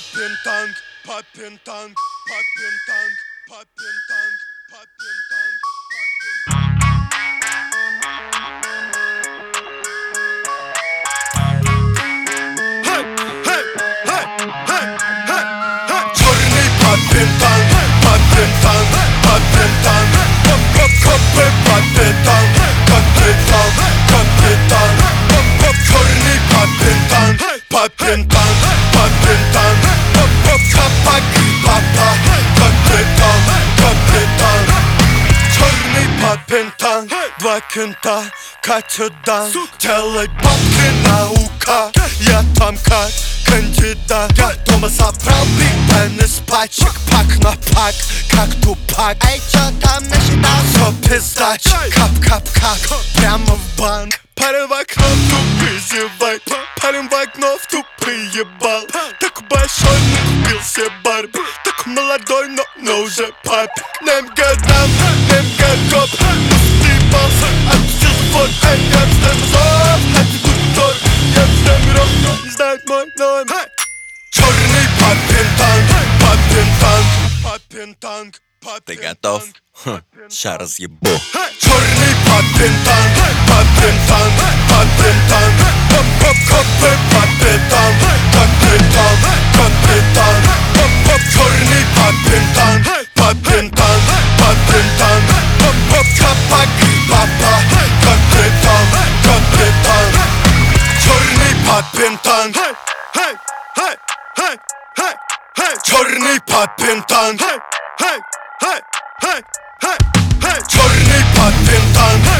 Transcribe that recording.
Папин танк, папин танк, папин танк, папин танк, папин танк, Черный папин танк, папин танк, папин танк, капитан, капитан, капитан, черный папин танк, папин танк, папин танк, папа, капитан, капитан, черный папин танк, два кента катят дан, делай бабки наука, я там как кандидат. Дома собрал биг бен из пачек, пак на пак, как тупак. Эй, чё там насчитал? Все пиздач, кап-кап-кап, прямо в банк. Парень в окно тупый зевает, парень в окно в тупый ебал. Такой большой, но купил себе Барби, такой молодой, но уже папик. Нем годам, нем годоп, ебался, отпустил забор. Эй, я встаю зов, это тут я встаю миров, но не знает мой номер. Черный папин танк, папин танк, папин танк, папин танк. Ты готов? Ща разъебу. Черный папин танк, папин танк, папин танк, капитан, капитан, капитан, черный папин танк, папин танк, папин танк, папа, капитан, капитан, черный папин танк, черный папин танк, черный папин танк.